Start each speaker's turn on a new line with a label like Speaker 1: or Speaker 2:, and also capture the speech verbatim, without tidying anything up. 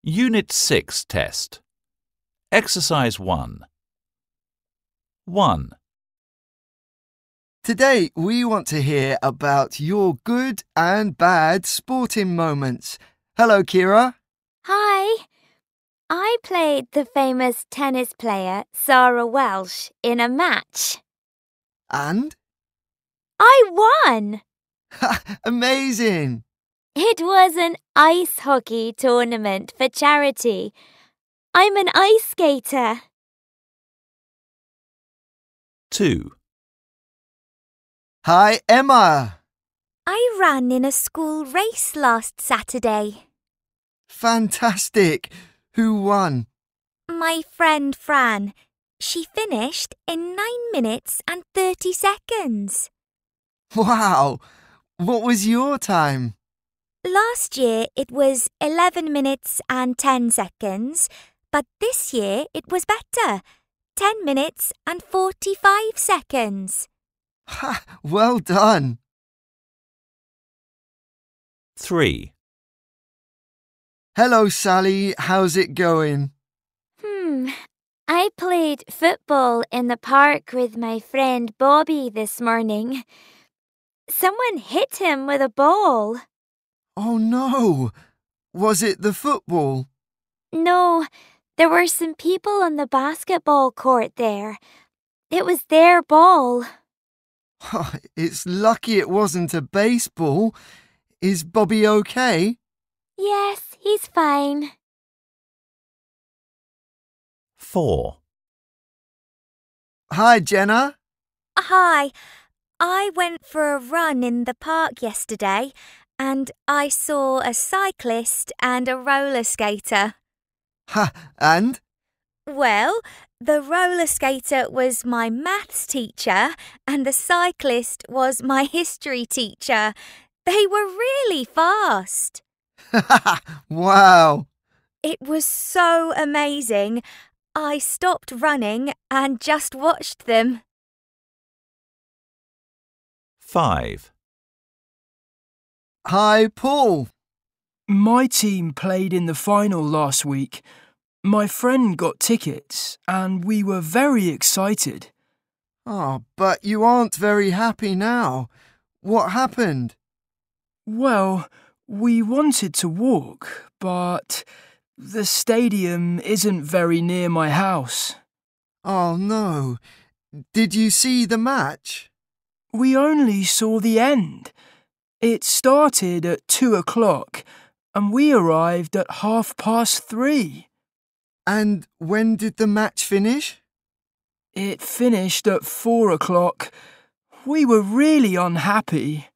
Speaker 1: Unit six test. Exercise one. one.
Speaker 2: Today we want to hear about your good and bad sporting moments. Hello, Kira.
Speaker 3: Hi. I played the famous tennis player Sarah Welsh in a match.
Speaker 2: And?
Speaker 3: I won!
Speaker 2: Amazing!
Speaker 3: It was an ice hockey tournament for charity. I'm an ice skater.
Speaker 1: two.
Speaker 2: Hi, Emma.
Speaker 3: I ran in a school race last Saturday.
Speaker 2: Fantastic. Who won?
Speaker 3: My friend Fran. She finished in nine minutes and thirty seconds.
Speaker 2: Wow! What was your time?
Speaker 3: Last year it was eleven minutes and ten seconds, but this year it was better. ten minutes and forty-five seconds.
Speaker 2: Ha! Well done.
Speaker 1: three.
Speaker 2: Hello, Sally. How's it going?
Speaker 3: Hmm. I played football in the park with my friend Bobby this morning. Someone hit him with a ball.
Speaker 2: Oh no! Was it the football?
Speaker 3: No, there were some people on the basketball court there. It was their ball.
Speaker 2: It's lucky it wasn't a baseball. Is Bobby okay?
Speaker 3: Yes, he's fine.
Speaker 1: four.
Speaker 2: Hi, Jenna.
Speaker 3: Hi. I went for a run in the park yesterday and I saw a cyclist and a roller skater.
Speaker 2: Ha! And?
Speaker 3: Well, the roller skater was my maths teacher and the cyclist was my history teacher. They were really fast.
Speaker 2: Wow!
Speaker 3: It was so amazing. I stopped running and just watched them.
Speaker 1: five.
Speaker 2: Hi, Paul.
Speaker 4: My team played in the final last week. My friend got tickets and we were very excited.
Speaker 2: Oh, but you aren't very happy now. What happened?
Speaker 4: Well, we wanted to walk, but the stadium isn't very near my house.
Speaker 2: Oh, no. Did you see the match?
Speaker 4: We only saw the end. It started at two o'clock and we arrived at half past three.
Speaker 2: And when did the match finish?
Speaker 4: It finished at four o'clock. We were really unhappy.